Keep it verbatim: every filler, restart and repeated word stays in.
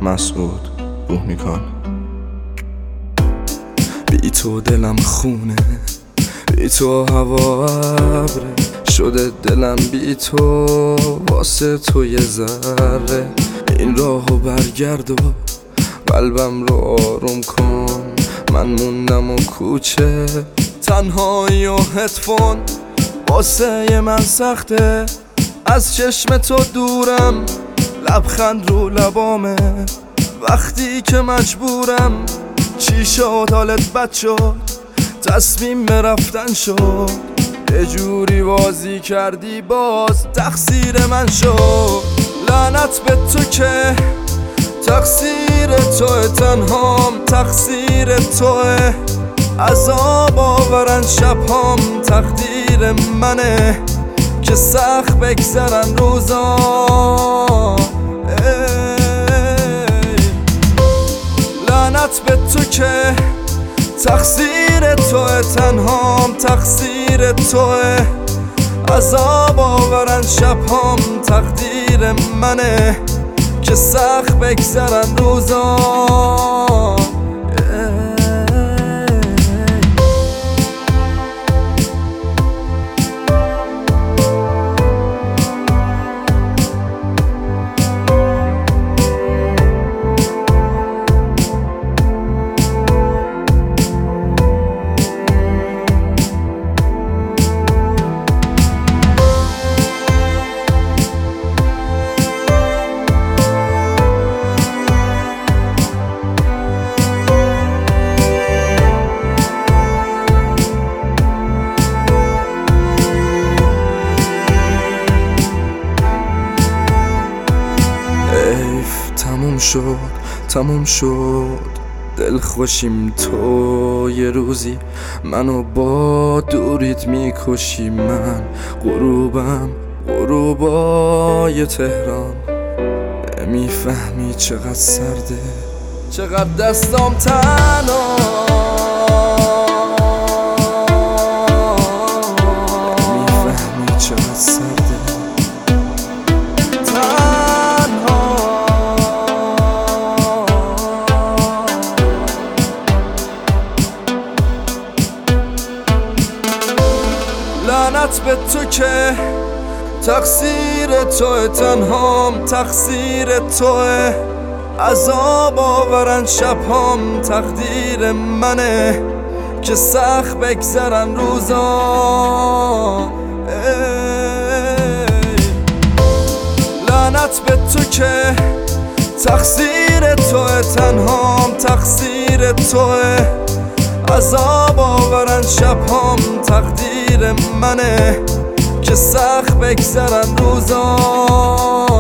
مسعود بوهنیکان. بی تو دلم خونه، بی تو هوا ابره، شده دلم بی تو واسه تو یه ذره. این راهو برگرد و قلبم رو آروم کن، من موندم و کوچه تنهایی و هدفون واسه من سخته. از چشم تو دورم، لبخند رو لبامه وقتی که مجبورم. چی شد حالت بد شد، تصمیم رفتن شد، یه جوری بازی کردی باز تقصیر من شد. لعنت به تو که تقصیر توه، تنهام تقصیر توه. عذاب آورن شبهام تقدیر منه که سخت بگذرن روزا. لعنت به تو که تقصیر توه، تنهام تقصیر توه. عذاب آورن شبهام تقدیر منه که سخت بگذرن روزا. تموم شد تموم شد دل خوشیم تو یه روزی منو با دوریت میکشی. من غروبم غروبای تهران، نمیفهمی چقدر سرده، چقدر دستام تنها. نمیفهمی چقدر سرده لعنت به تو که تقصیر توه، تنهام تقصیر توه. عذاب آورن شبهام تقدیر منه که سخت بگذرن روزا. لعنت به تو که تقصیر توه، تنهام تقصیر توه. عذاب آورن شبهام تقدیر منه که سخت بگذرن روزا.